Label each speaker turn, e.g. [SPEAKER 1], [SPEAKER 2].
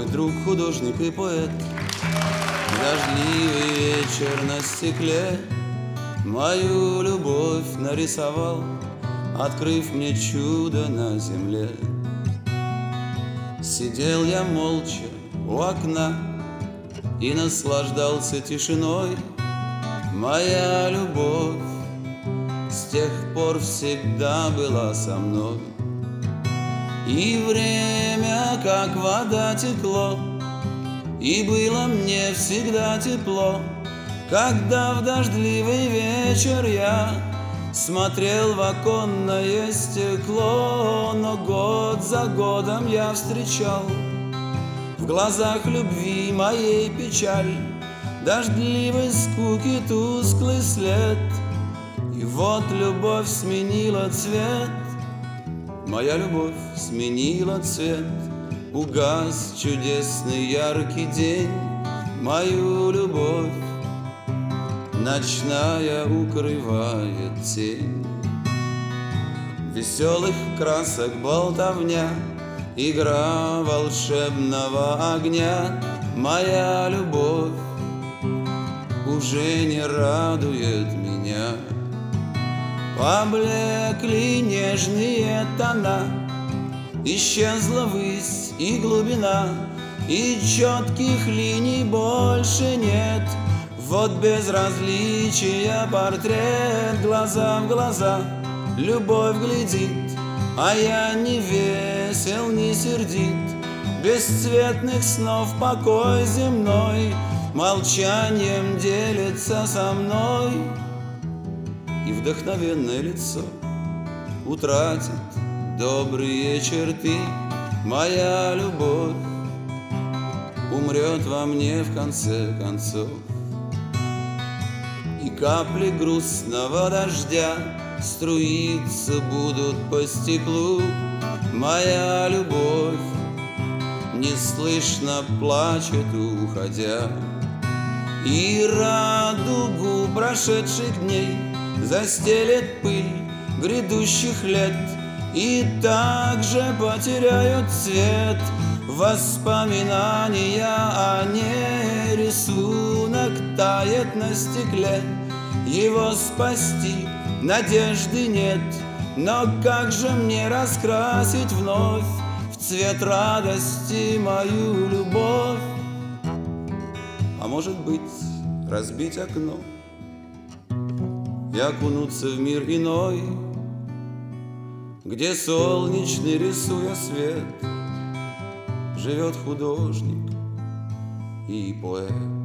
[SPEAKER 1] мой друг, художник и поэт. Дождливый вечер на стекле мою любовь нарисовал, открыв мне чудо на земле. Сидел я молча у окна и наслаждался тишиной. Моя любовь с тех пор всегда была со мной. И время, как вода, текло, и было мне всегда тепло, когда в дождливый вечер я смотрел в оконное стекло. Но год за годом я встречал в глазах любви моей печаль, дождливой скуки тусклый след. И вот любовь сменила цвет, моя любовь сменила цвет. Угас чудесный яркий день, мою любовь ночная укрывает тень. Веселых красок болтовня, игра волшебного огня. Моя любовь уже не радует меня. Поблекли нежные тона, исчезла высь и глубина, и четких линий больше нет. Вот безразличия портрет, глаза в глаза любовь глядит, а я не весел, не сердит. Бесцветных снов покой земной молчанием делится со мной. И вдохновенное лицо утратит добрые черты. Моя любовь умрет во мне в конце концов. И капли грустного дождя струиться будут по стеклу. Моя любовь неслышно плачет, уходя. И радугу прошедших дней застелет пыль грядущих лет, и также потеряют цвет воспоминания о ней. Рисунок тает на стекле, его спасти надежды нет. Но как же мне раскрасить вновь в цвет радости мою любовь? А может быть, разбить окно и окунуться в мир иной, где солнечный, рисуя свет, живет художник и поэт.